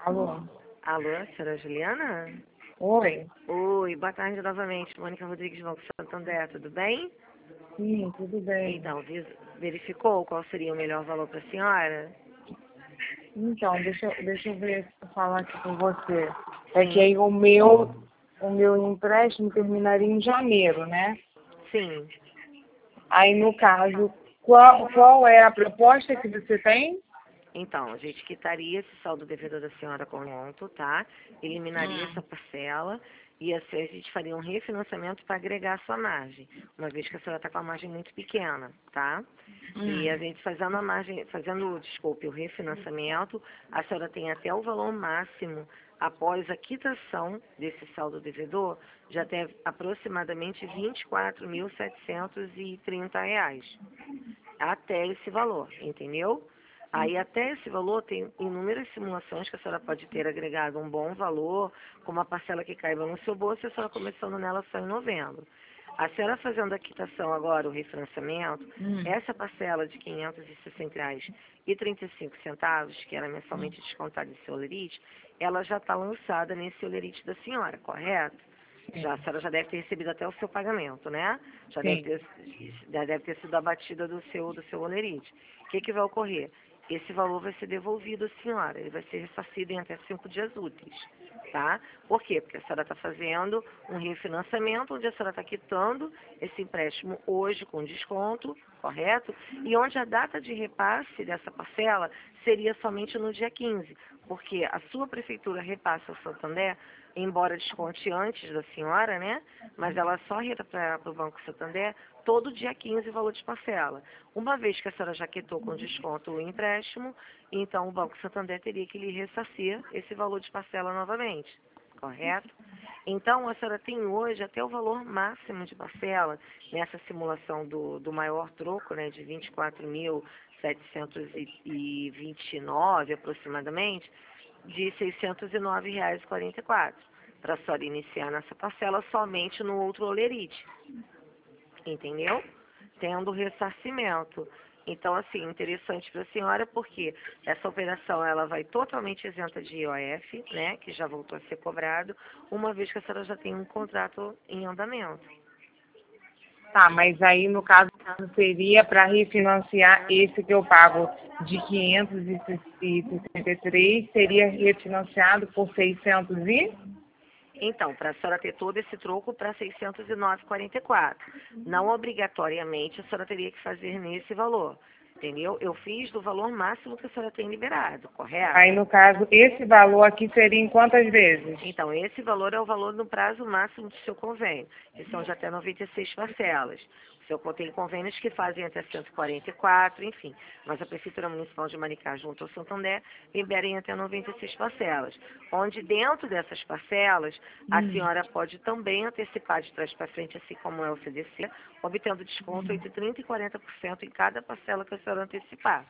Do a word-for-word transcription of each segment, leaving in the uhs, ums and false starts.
Alô? Alô, senhora Juliana? Oi? Oi, boa tarde novamente. Mônica Rodrigues, Banco Santander, tudo bem? Sim, tudo bem. Então, vis- verificou qual seria o melhor valor para a senhora? Então, deixa, eu- deixa eu ver, falar aqui com você. É que Sim. aí o meu, o meu empréstimo terminaria em janeiro, né? Sim. Aí, no caso, qual, qual é a proposta que você tem? Então, a gente quitaria esse saldo devedor da senhora com monto, tá? Eliminaria essa Hum. parcela e assim a gente faria um refinanciamento para agregar a sua margem, uma vez que a senhora está com a margem muito pequena, tá? E a Hum. gente fazendo a margem, fazendo, desculpe, o refinanciamento, a senhora tem até o valor máximo após a quitação desse saldo devedor, já tem aproximadamente vinte e quatro mil setecentos e trinta reais. Até esse valor, entendeu? Aí até esse valor tem inúmeras simulações que a senhora pode ter agregado um bom valor, com uma parcela que caiba no seu bolso e a senhora começando nela só em novembro. A senhora fazendo a quitação agora, o refinanciamento, Hum. essa parcela de quinhentos e sessenta reais e trinta e cinco centavos, que era mensalmente descontada em seu olerite, ela já está lançada nesse olerite da senhora, correto? Já, a senhora já deve ter recebido até o seu pagamento, né? Já deve Sim. ter, já deve ter sido abatida do seu, do seu olerite. O que, que vai ocorrer? Esse valor vai ser devolvido à senhora, ele vai ser ressarcido em até cinco dias úteis, tá? Por quê? Porque a senhora está fazendo um refinanciamento, onde a senhora está quitando esse empréstimo hoje com desconto, correto? E onde a data de repasse dessa parcela seria somente no dia quinze, porque a sua prefeitura repassa ao Santander, embora desconte antes da senhora, né? Mas ela só reta para o Banco Santander todo dia quinze o valor de parcela. Uma vez que a senhora já quitou com desconto o empréstimo, então o Banco Santander teria que lhe ressarcir esse valor de parcela novamente, correto? Então a senhora tem hoje até o valor máximo de parcela nessa simulação do, do maior troco, né, de vinte e quatro mil setecentos e vinte e nove aproximadamente, de seiscentos e nove reais e quarenta e quatro, para a senhora iniciar nessa parcela somente no outro olerite, entendeu? Tendo ressarcimento. Então, assim, interessante para a senhora porque essa operação ela vai totalmente isenta de I O F, né, que já voltou a ser cobrado, uma vez que a senhora já tem um contrato em andamento. Tá, mas aí no caso seria para refinanciar esse que eu pago de quinhentos e sessenta e três, seria refinanciado por seiscentos e? Então, para a senhora ter todo esse troco para seiscentos e nove reais e quarenta e quatro. Não obrigatoriamente a senhora teria que fazer nesse valor, entendeu? Eu fiz do valor máximo que a senhora tem liberado, correto? Aí no caso, esse valor aqui seria em quantas vezes? Então, esse valor é o valor no prazo máximo do seu convênio, que são de até noventa e seis parcelas. O seu tem convênios que fazem até cento e quarenta e quatro, enfim. Mas a Prefeitura Municipal de Maricá, junto ao Santander, libera em até noventa e seis parcelas. Onde dentro dessas parcelas, a Hum. senhora pode também antecipar de trás para frente, assim como é o C D C, obtendo desconto entre trinta por cento e quarenta por cento em cada parcela que a senhora antecipar.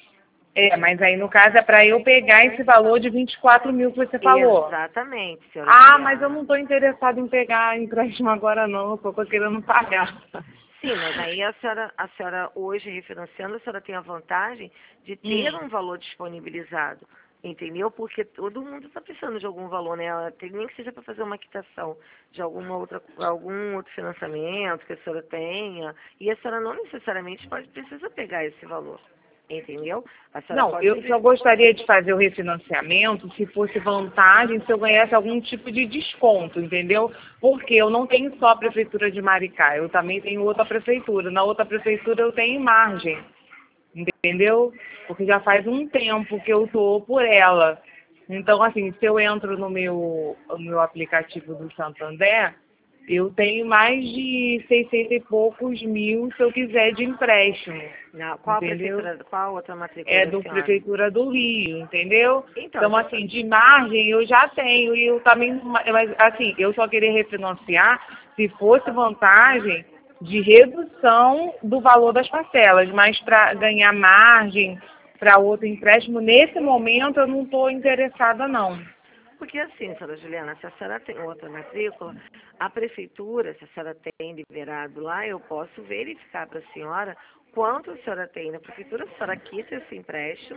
É, mas aí no caso é para eu pegar esse valor de vinte e quatro mil que você falou. Exatamente, senhora Ah, mas eu Juliana. não estou interessada em pegar empréstimo agora não, eu estou querendo pagar. Sim, mas aí a senhora, a senhora hoje refinanciando, a senhora tem a vantagem de ter Hum. um valor disponibilizado, entendeu? Porque todo mundo está precisando de algum valor, né? Tem, nem que seja para fazer uma quitação de alguma outra, algum outro financiamento que a senhora tenha, e a senhora não necessariamente pode precisa pegar esse valor, entendeu? A senhora Não, pode eu só simplesmente. gostaria de fazer o refinanciamento se fosse vantagem, se eu ganhasse algum tipo de desconto, entendeu? Porque eu não tenho só a prefeitura de Maricá, eu também tenho outra prefeitura. Na outra prefeitura eu tenho margem, entendeu? Porque já faz um tempo que eu estou por ela. Então, assim, se eu entro no meu, no meu aplicativo do Santander, eu tenho mais de seiscentos e poucos mil se eu quiser de empréstimo, Não, qual a entendeu? prefeitura, qual a outra matrícula É da do senhora? Prefeitura do Rio, entendeu? Então, Então, já tá. assim, de margem eu já tenho e eu também, mas assim, eu só queria refinanciar se fosse vantagem de redução do valor das parcelas, mas para ganhar margem para outro empréstimo, nesse momento eu não estou interessada não. Porque assim, senhora Juliana, se a senhora tem outra matrícula, a prefeitura, se a senhora tem liberado lá, eu posso verificar para a senhora quanto a senhora tem na prefeitura, a senhora quita esse empréstimo,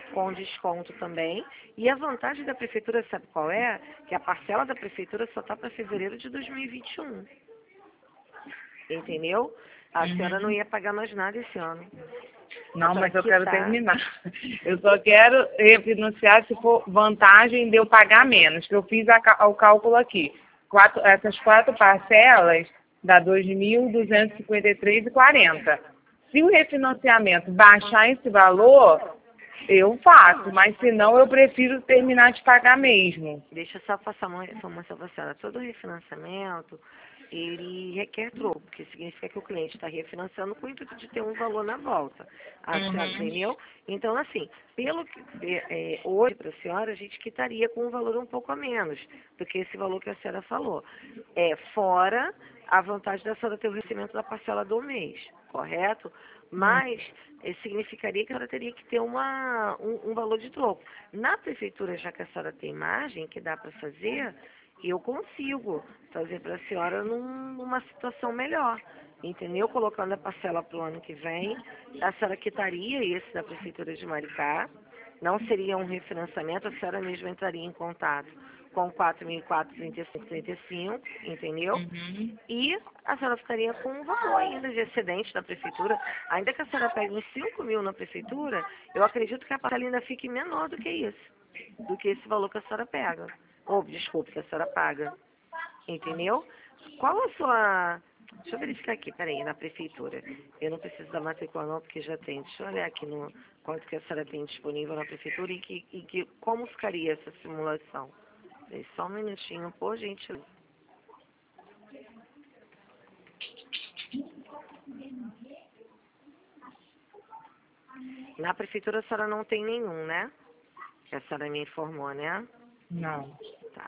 com desconto também. E a vantagem da prefeitura, sabe qual é? Que a parcela da prefeitura só está para fevereiro de dois mil e vinte e um. Entendeu? A senhora não Uhum. ia pagar mais nada esse ano. Não, mas eu que quero tá... terminar. Eu só quero refinanciar se for vantagem de eu pagar menos, que eu fiz a, o cálculo aqui. Quatro, essas quatro parcelas dá dois mil duzentos e cinquenta e três reais e quarenta centavos. Se o refinanciamento baixar esse valor, eu faço, mas se não, eu prefiro terminar de pagar mesmo. Deixa eu só passar uma informação para a senhora. Todo refinanciamento, ele requer troco, porque significa que o cliente está refinanciando com o intuito de ter um valor na volta. A senhora Uhum. entendeu? Então, assim, pelo que é, hoje para a senhora, a gente quitaria com um valor um pouco a menos do que esse valor que a senhora falou. É, fora a vantagem da senhora ter o recebimento da parcela do mês, correto? Mas eh, significaria que a senhora teria que ter uma, um, um valor de troco. Na prefeitura, já que a senhora tem margem que dá para fazer, eu consigo fazer para a senhora num, numa situação melhor. Entendeu? Colocando a parcela para o ano que vem, a senhora quitaria esse da prefeitura de Maricá. Não seria um refinanciamento, a senhora mesma entraria em contato com quatro mil quatrocentos e trinta e cinco, entendeu? Uhum. E a senhora ficaria com um valor ainda de excedente da prefeitura. Ainda que a senhora pegue uns cinco mil na prefeitura, eu acredito que a parcela ainda fique menor do que isso, do que esse valor que a senhora pega. Ou, desculpe, que a senhora paga. Entendeu? Qual a sua... Deixa eu verificar aqui, peraí, na prefeitura. Eu não preciso da matrícula não, porque já tem. Deixa eu olhar aqui no quanto que a senhora tem disponível na prefeitura e, que, e que, como ficaria essa simulação. Peraí, só um minutinho, por gentileza. Na prefeitura a senhora não tem nenhum, né? Que a senhora me informou, né? Não. Tá.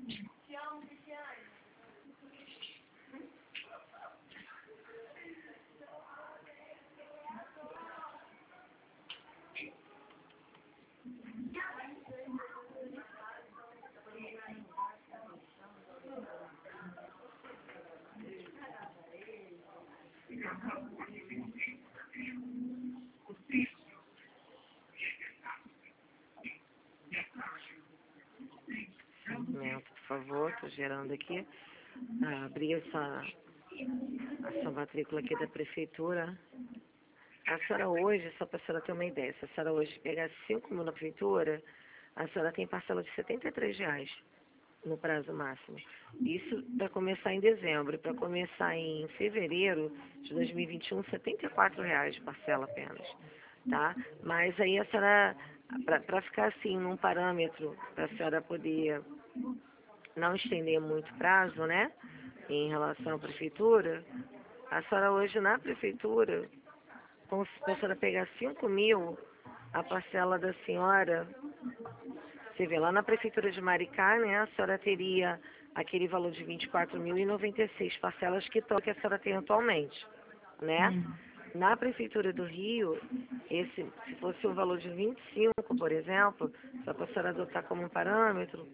Um momento, por favor, estou gerando aqui. Ah, abri essa, essa matrícula aqui da prefeitura. A senhora hoje, só para a senhora ter uma ideia, se a senhora hoje pegar cinco mil na prefeitura, a senhora tem parcela de setenta e três reais no prazo máximo. Isso para começar em dezembro. Para começar em fevereiro de dois mil e vinte e um, setenta e quatro reais de parcela apenas. Tá? Mas aí a senhora, para ficar assim num parâmetro, para a senhora poder não estender muito prazo, né? Em relação à prefeitura, a senhora hoje na prefeitura, se a senhora pegar cinco mil, a parcela da senhora, você vê lá na prefeitura de Maricá, né? A senhora teria aquele valor de vinte e quatro mil e noventa e seis parcelas que, que a senhora tem atualmente, né? Uhum. Na prefeitura do Rio, esse, se fosse um valor de vinte e cinco, por exemplo, só para a senhora adotar como um parâmetro,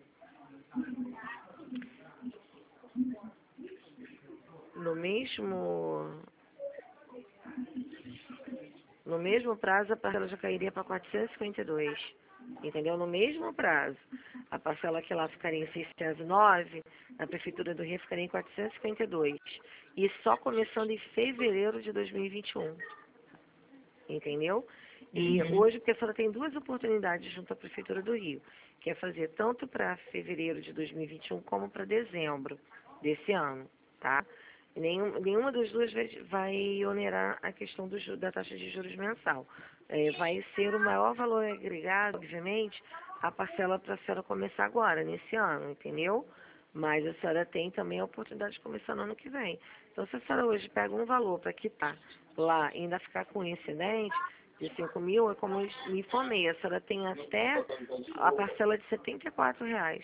no mesmo, no mesmo prazo, a parcela já cairia para quatrocentos e cinquenta e dois. Entendeu? No mesmo prazo. A parcela que lá ficaria em seiscentos e nove, na Prefeitura do Rio ficaria em quatrocentos e cinquenta e dois. E só começando em fevereiro de dois mil e vinte e um. Entendeu? E Uhum. hoje, porque a senhora tem duas oportunidades junto à Prefeitura do Rio, que é fazer tanto para fevereiro de dois mil e vinte e um como para dezembro desse ano, tá? Nenhum, nenhuma das duas vai, vai onerar a questão do, ju- da taxa de juros mensal. É, vai ser o maior valor agregado, obviamente, a parcela para a senhora começar agora, nesse ano, entendeu? Mas a senhora tem também a oportunidade de começar no ano que vem. Então, se a senhora hoje pega um valor para quitar lá e ainda ficar com excedente de cinco mil, é como eu me informei, a senhora tem até a parcela de setenta e quatro reais.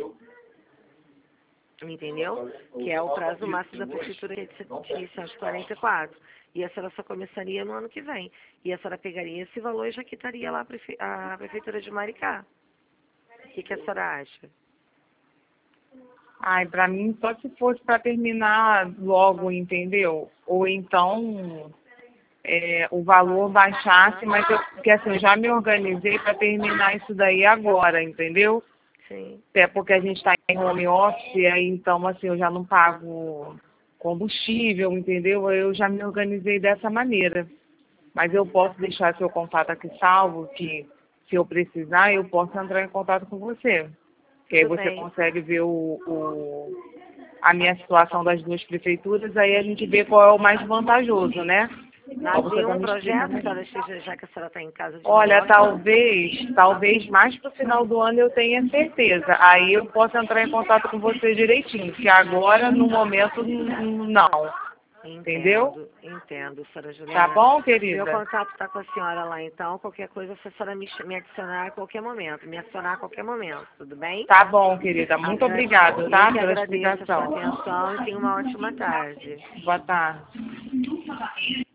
Entendeu? Que é o prazo máximo da prefeitura, que é de setecentos e quarenta e quatro. E a senhora só começaria no ano que vem. E a senhora pegaria esse valor e já quitaria lá a, prefe... a prefeitura de Maricá. O que, que a senhora acha? Ai, pra mim só se fosse pra terminar logo, entendeu? Ou então é, o valor baixasse, mas eu, porque assim, eu já me organizei para terminar isso daí agora, entendeu? Sim. Até porque a gente está em home office, aí então assim, eu já não pago combustível, entendeu? Eu já me organizei dessa maneira. Mas eu posso deixar seu contato aqui salvo, que se eu precisar, eu posso entrar em contato com você. Que aí Tudo você bem. consegue ver o, o, a minha situação das duas prefeituras, aí a gente vê qual é o mais vantajoso, né? Ó, Mas você tá nenhum me projeto que a explicando. senhora esteja, já que a senhora está em casa de home Olha, office? talvez, talvez mais pro final do ano eu tenha certeza. Aí eu posso entrar em contato com você direitinho, que agora, no momento, n- não. Entendeu? Entendo, entendo, senhora Tá Juliana. bom, Meu querida? contato está com a senhora lá, então, qualquer coisa, se a senhora me, ch- me adicionar a qualquer momento, me acionar a qualquer momento, tudo bem? Tá bom, querida. Muito Agra- obrigada, Eu tá? que Pela agradeço a sua explicação. atenção e tenha uma ótima tarde. Boa tarde.